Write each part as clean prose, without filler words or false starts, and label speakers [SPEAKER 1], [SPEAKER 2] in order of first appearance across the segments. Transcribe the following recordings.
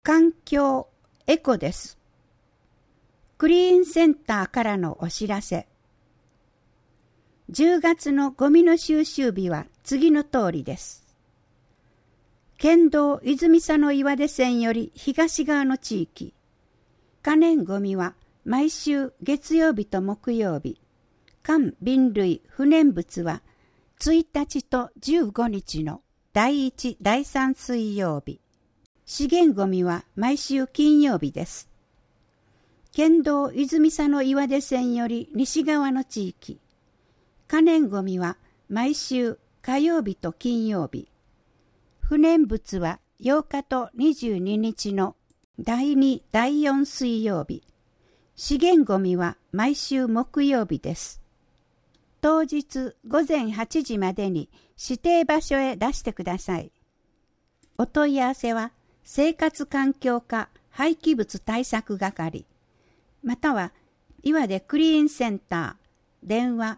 [SPEAKER 1] 環境エコです。クリーンセンターからのお知らせ。10月のゴミの収集日は次の通りです。県道泉佐野岩出線より東側の地域、可燃ゴミは毎週月曜日と木曜日、缶瓶類不燃物は1日と15日の第1、第3水曜日、資源ゴミは毎週金曜日です。県道泉佐野岩出線より西側の地域、可燃ゴミは毎週火曜日と金曜日、不燃物は8日と22日の第2、第4水曜日、資源ゴミは毎週木曜日です。当日午前8時までに指定場所へ出してください。お問い合わせは生活環境課廃棄物対策係、または岩出クリーンセンター電話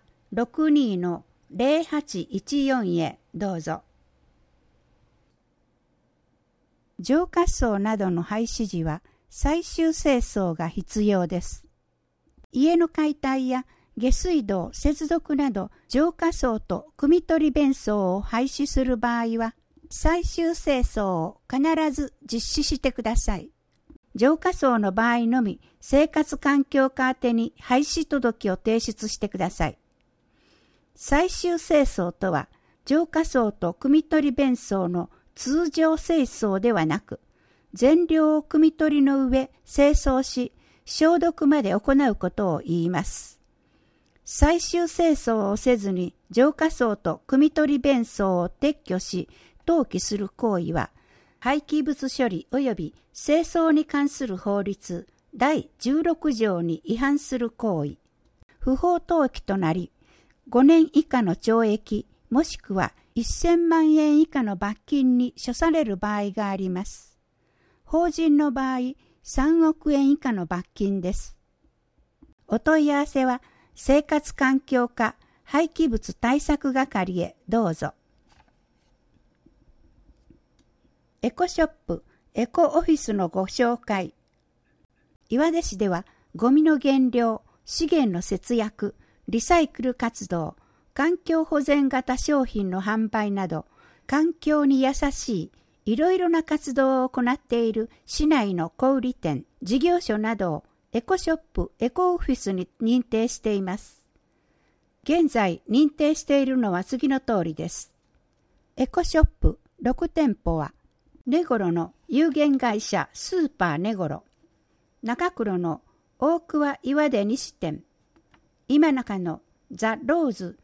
[SPEAKER 1] 62-0814 へどうぞ。浄化槽などの廃止時は最終清掃が必要です。家の解体や下水道接続など浄化槽と汲み取り弁槽を廃止する場合は最終清掃を必ず実施してください。浄化槽の場合のみ生活環境課宛てに廃止届を提出してください。最終清掃とは浄化槽と汲み取り弁槽の通常清掃ではなく、全量を汲み取りの上清掃し消毒まで行うことを言います。最終清掃をせずに浄化槽と汲み取り弁槽を撤去し投棄する行為は廃棄物処理及び清掃に関する法律第16条に違反する行為、不法投棄となり5年以下の懲役もしくは1000万円以下の罰金に処される場合があります。法人の場合3億円以下の罰金です。お問い合わせは生活環境課廃棄物対策係へどうぞ。エコショップ、エコオフィスのご紹介。岩出市ではゴミの減量、資源の節約、リサイクル活動、環境保全型商品の販売など、環境に優しいいろいろな活動を行っている市内の小売店、事業所などをエコショップ、エコオフィスに認定しています。現在認定しているのは次の通りです。エコショップ6店舗は、根室の有限会社スーパー根室、中黒の大桑岩出西店、今中のザ・ローズ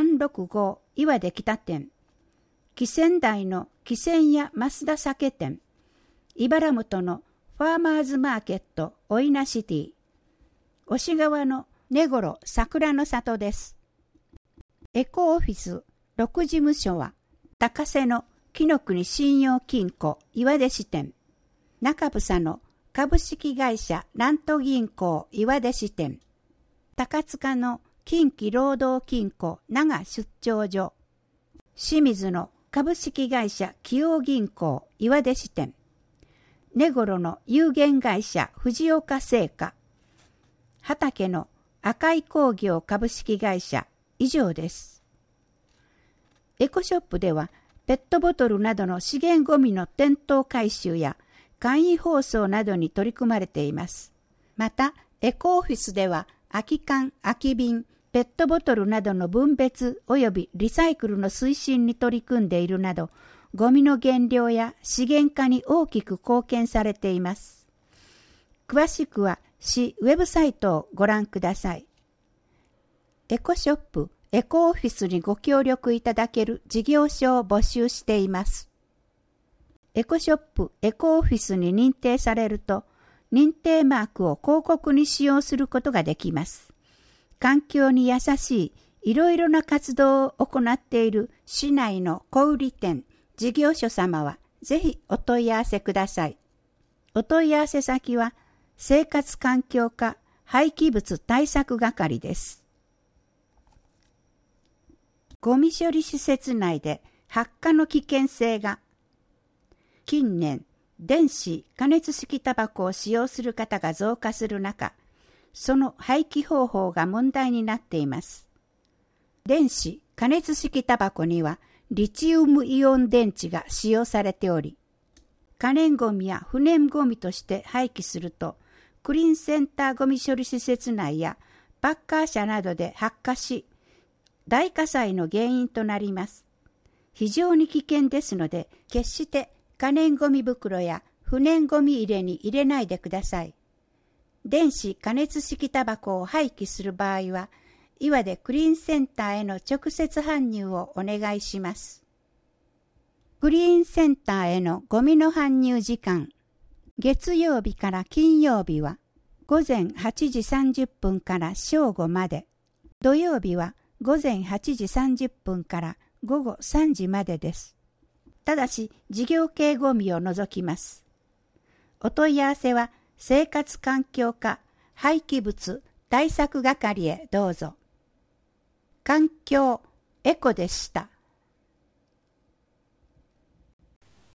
[SPEAKER 1] 365岩出北店、木仙台の木仙屋増田酒店、茨本のファーマーズマーケットおいなシティ、押川の根室桜の里です。エコオフィス6事務所は高瀬の紀の国信用金庫岩出支店、中房の株式会社南都銀行岩出支店、高塚の近畿労働金庫長出張所、清水の株式会社紀陽銀行岩出支店、根室の有限会社藤岡製菓、畑の赤い工業株式会社以上です。エコショップではペットボトルなどの資源ゴミの店頭回収や簡易包装などに取り組まれています。また、エコオフィスでは空き缶、空き瓶、ペットボトルなどの分別及びリサイクルの推進に取り組んでいるなど、ゴミの減量や資源化に大きく貢献されています。詳しくは市ウェブサイトをご覧ください。エコショップ、エコオフィスにご協力いただける事業所を募集しています。エコショップ、エコオフィスに認定されると、認定マークを広告に使用することができます。環境に優しいいろいろな活動を行っている市内の小売店、事業所様はぜひお問い合わせください。お問い合わせ先は生活環境課廃棄物対策係です。ゴミ処理施設内で発火の危険性が。近年、 電子・加熱式タバコを使用する方が増加する中、その廃棄方法が問題になっています。電子・加熱式タバコにはリチウムイオン電池が使用されており、可燃ごみや不燃ごみとして廃棄すると、クリーンセンターごみ処理施設内やパッカー車などで発火し、大火災の原因となります。非常に危険ですので、決して可燃ごみ袋や不燃ごみ入れに入れないでください。電子・加熱式タバコを廃棄する場合は、岩手クリーンセンターへの直接搬入をお願いします。クリーンセンターへのゴミの搬入時間。月曜日から金曜日は午前8時30分から正午まで。土曜日は午前8時30分から午後3時までです。ただし、事業系ゴミを除きます。お問い合わせは、生活環境課廃棄物対策係へどうぞ。環境エコでした。